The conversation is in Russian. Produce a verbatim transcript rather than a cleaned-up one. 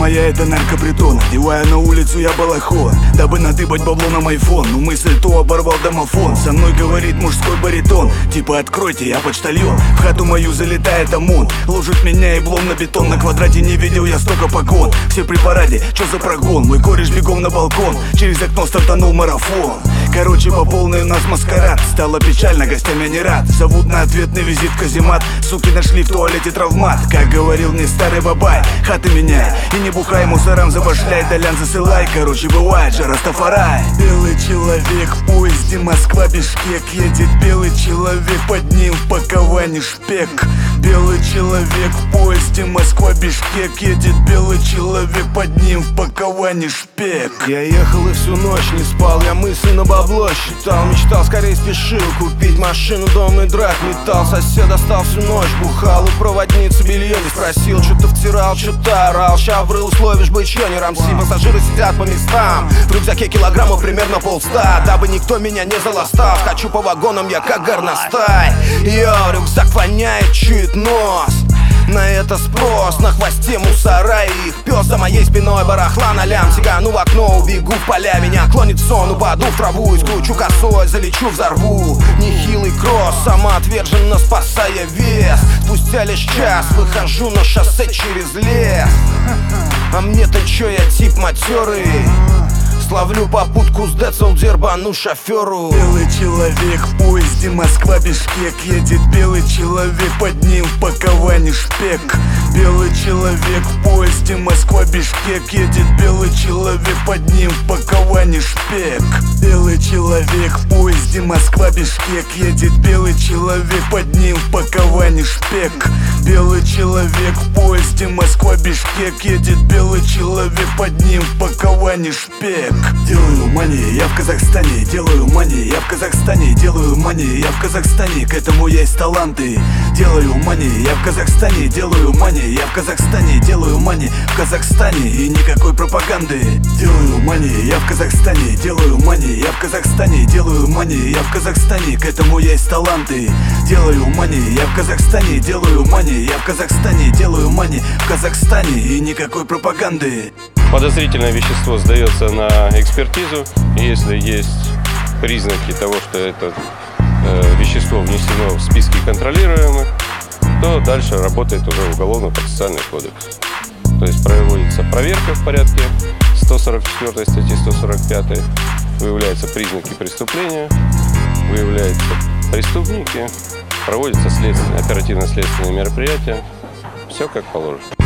моя это наркопритон. Одевая на улицу я балахон, дабы надыбать бабло на майфон. Но мысль то оборвал домофон. Со мной говорит мужской баритон, типа откройте, я почтальон. В хату мою залетает ОМОН, ложит меня еблом на бетон. На квадрате не видел я столько погон. Все при параде, чё за прогон? Мой кореш бегом на балкон, через окно стартанул марафон. Короче, по полной у нас маскарад. Стало печально, гостям я не рад. Зовут на ответный визит каземат. Суки нашли в туалете травмат. Как говорил мне старый бабай, хаты меняй и не бухай, мусорам забашляй, долян засылай. Короче, бывает же Растафарай. Белый человек в поезде Москва-Бишкек. Едет белый человек, под ним в паковании шпек. Белый человек в поезде Москва-Бишкек. Едет белый человек, под ним в паковании шпек. Я ехал и всю ночь не спал, я мысленно бабло считал. Мечтал, скорее спешил купить машину, дом и драк металл. Сосед достал всю ночь, бухал у проводницы белье не спросил. Что-то втирал, что-то орал, ща врыл, словишь бычье, не рамси. Пассажиры сидят по местам, в рюкзаке килограммов примерно полста. Дабы никто меня не заластал, скачу по вагонам я как горностай. Йо, рюкзак воняет, чует нос. На это спрос, на хвосте мусора и их пес. За моей спиной барахла на лям. Сигану в окно, убегу в поля. Меня клонит сон, упаду в траву. Искручу косой, залечу, взорву. Нехилый кросс, самоотверженно спасая вес. Спустя лишь час выхожу на шоссе через лес. А мне-то чё, я тип матерый. Словлю попутку с Децл, дербану шоферу. Белый человек в поезде Москва-Бишкек. Едет белый человек, под ним в паковании шпек. Белый человек в поезде Москва-Бишкек. Едет белый человек, под ним в паковании шпек. Белый человек в поезде Москва-Бишкек. Едет белый человек, под ним в паковании шпек. Белый человек в поезде Москва-Бишкек. Едет белый человек, под ним в паковании шпек. Делаю мани, я в Казахстане. Делаю мани, я в Казахстане. Делаю мани, я в Казахстане. К этому есть таланты. Делаю мани, я в Казахстане. Делаю мани, я в Казахстане. Делаю мани в Казахстане. И никакой пропаганды. Делаю мани, я в Казахстане. Делаю мани, я в Казахстане. Делаю мани, я в Казахстане. К этому есть таланты. Делаю мани, я в Казахстане. Делаю мани, я в Казахстане. Делаю мани в Казахстане. И никакой пропаганды. Подозрительное вещество сдается на экспертизу. Если есть признаки того, что это э, вещество внесено в списки контролируемых, то дальше работает уже уголовно-процессуальный кодекс. То есть проводится проверка в порядке сто сорок четвёртой статьи, сто сорок пятой. Выявляются признаки преступления, выявляются преступники, проводятся следственные, оперативно-следственные мероприятия. Все как положено.